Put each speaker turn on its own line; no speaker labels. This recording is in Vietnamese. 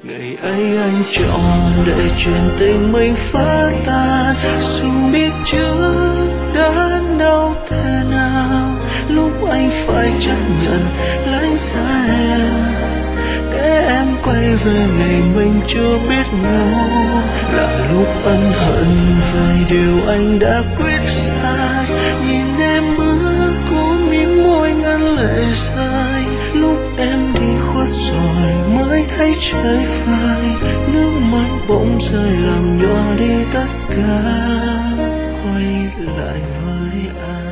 Ngày ấy anh chọn để chuyện tình mình phá tan, dù biết trước đã đau thế nào. Lúc anh phải chấp nhận lánh xa em, để em quay về ngày mình chưa biết nhau. Là lúc ân hận về điều anh đã quyết sai, nhìn em ước cố mím môi ngăn lệ rơi. Lúc em đi khuất rồi mới thấy trời phai, nước mắt bỗng rơi làm nhỏ đi tất cả. Quay lại với anh.